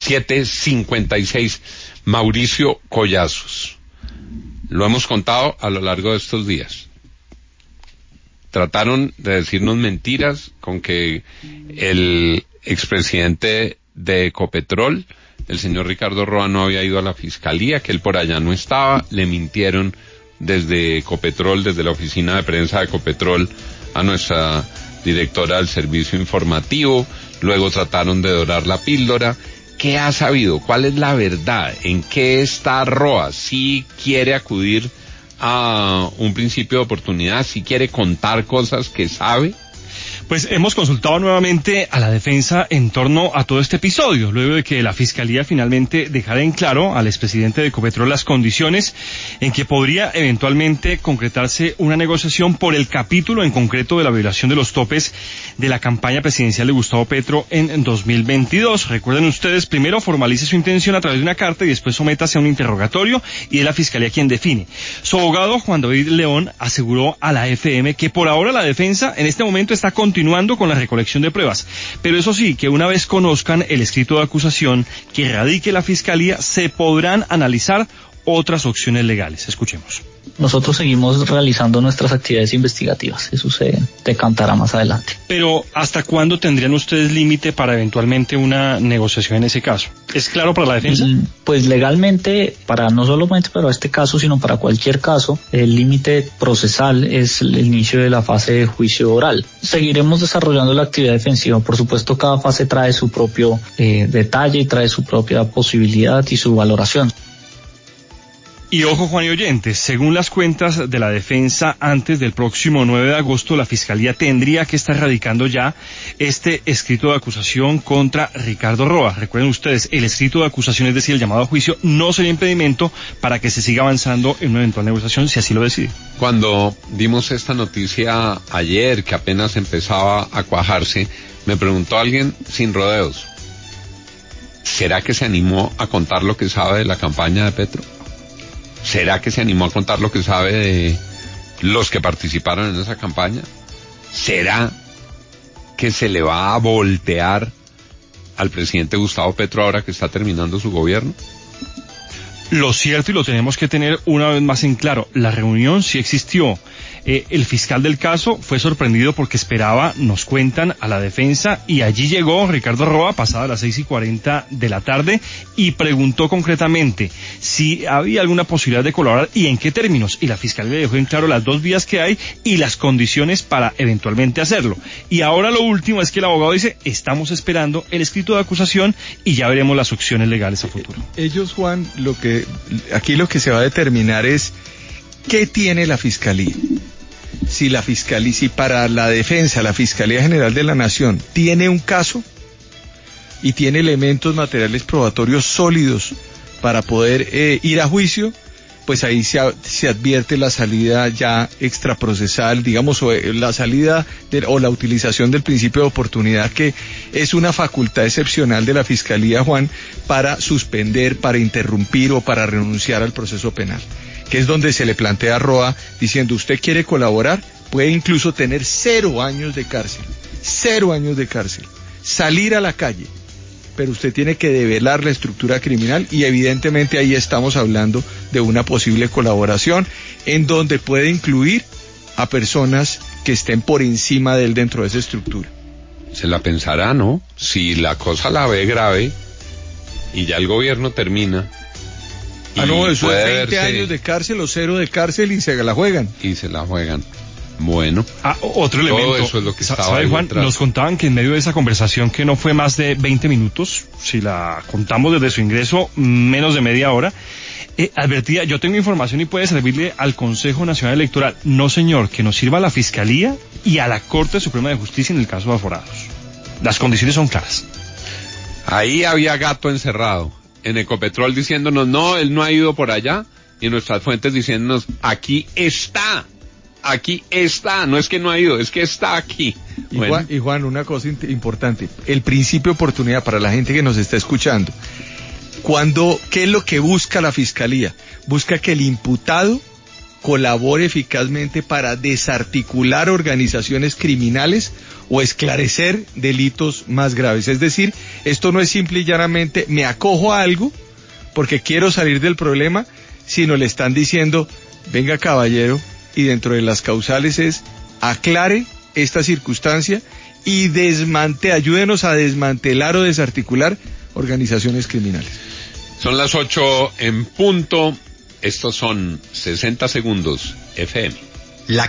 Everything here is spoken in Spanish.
7:56. Mauricio Collazos. Lo hemos contado a lo largo de estos días. Trataron de decirnos mentiras con que el expresidente de Ecopetrol, el señor Ricardo Roa, no había ido a la fiscalía, que él por allá no estaba. Le mintieron desde Ecopetrol, desde la oficina de prensa de Ecopetrol, a nuestra directora del servicio informativo. Luego trataron de dorar la píldora. ¿Qué ha sabido? ¿Cuál es la verdad? ¿En qué está Roa? ¿Si quiere acudir a un principio de oportunidad? ¿Si quiere contar cosas que sabe? Pues hemos consultado nuevamente a la defensa en torno a todo este episodio, luego de que la Fiscalía finalmente dejara en claro al expresidente de Ecopetrol las condiciones en que podría eventualmente concretarse una negociación por el capítulo en concreto de la violación de los topes de la campaña presidencial de Gustavo Petro en 2022. Recuerden ustedes, primero formalice su intención a través de una carta y después sométase a un interrogatorio, y es la Fiscalía quien define. Su abogado, Juan David León, aseguró a la FM que por ahora la defensa en este momento está continuando con la recolección de pruebas, pero eso sí, que una vez conozcan el escrito de acusación que radique la Fiscalía, se podrán analizar otras opciones legales. Escuchemos. Nosotros seguimos realizando nuestras actividades investigativas, eso se decantará más adelante. Pero, ¿hasta cuándo tendrían ustedes límite para eventualmente una negociación en ese caso? ¿Es claro para la defensa? Pues legalmente, no solamente para este caso, sino para cualquier caso, el límite procesal es el inicio de la fase de juicio oral. Seguiremos desarrollando la actividad defensiva, por supuesto cada fase trae su propio detalle y trae su propia posibilidad y su valoración. Y ojo, Juan y oyentes, según las cuentas de la defensa, antes del próximo 9 de agosto la Fiscalía tendría que estar radicando ya este escrito de acusación contra Ricardo Roa. Recuerden ustedes, el escrito de acusación, es decir, el llamado a juicio, no sería impedimento para que se siga avanzando en una eventual negociación, si así lo decide. Cuando dimos esta noticia ayer, que apenas empezaba a cuajarse, me preguntó alguien sin rodeos, ¿será que se animó a contar lo que sabe de la campaña de Petro? ¿Será que se animó a contar lo que sabe de los que participaron en esa campaña? ¿Será que se le va a voltear al presidente Gustavo Petro ahora que está terminando su gobierno? Lo cierto, y lo tenemos que tener una vez más en claro, la reunión sí existió. El fiscal del caso fue sorprendido porque esperaba, nos cuentan, a la defensa, y allí llegó Ricardo Roa pasada las 6:40 de la tarde y preguntó concretamente si había alguna posibilidad de colaborar y en qué términos, y la fiscalía dejó en claro las dos vías que hay y las condiciones para eventualmente hacerlo. Y ahora lo último es que el abogado dice, estamos esperando el escrito de acusación y ya veremos las opciones legales a futuro. Ellos, Juan, aquí lo que se va a determinar es ¿qué tiene la Fiscalía? Si para la defensa, la Fiscalía General de la Nación tiene un caso y tiene elementos materiales probatorios sólidos para poder ir a juicio, pues ahí se advierte la salida ya extraprocesal, digamos, o la salida o la utilización del principio de oportunidad, que es una facultad excepcional de la Fiscalía, Juan, para suspender, para interrumpir o para renunciar al proceso penal, que es donde se le plantea a Roa diciendo, usted quiere colaborar, puede incluso tener 0 años de cárcel, salir a la calle, pero usted tiene que develar la estructura criminal, y evidentemente ahí estamos hablando de una posible colaboración en donde puede incluir a personas que estén por encima de él dentro de esa estructura. Se la pensará, ¿no? Si la cosa la ve grave y ya el gobierno termina. No, eso es 20 años de cárcel o 0 de cárcel y se la juegan. Bueno. Otro elemento. Todo eso es lo que estaba ¿sabe, Juan? detrás. Nos contaban que en medio de esa conversación, que no fue más de 20 minutos, si la contamos desde su ingreso, menos de media hora, advertía, yo tengo información y puede servirle al Consejo Nacional Electoral. No, señor, que nos sirva a la Fiscalía y a la Corte Suprema de Justicia en el caso de aforados. Las condiciones son claras. Ahí había gato encerrado. En Ecopetrol diciéndonos, no, él no ha ido por allá, y en nuestras fuentes diciéndonos, aquí está, no es que no ha ido, es que está aquí. Y Juan, una cosa importante, el principio de oportunidad para la gente que nos está escuchando. ¿Qué es lo que busca la Fiscalía? Busca que el imputado colabore eficazmente para desarticular organizaciones criminales o esclarecer delitos más graves. Es decir, esto no es simple y llanamente me acojo a algo porque quiero salir del problema, sino le están diciendo, venga caballero, y dentro de las causales es, aclare esta circunstancia y ayúdenos a desmantelar o desarticular organizaciones criminales. Son las 8 en punto. Estos son 60 segundos FM.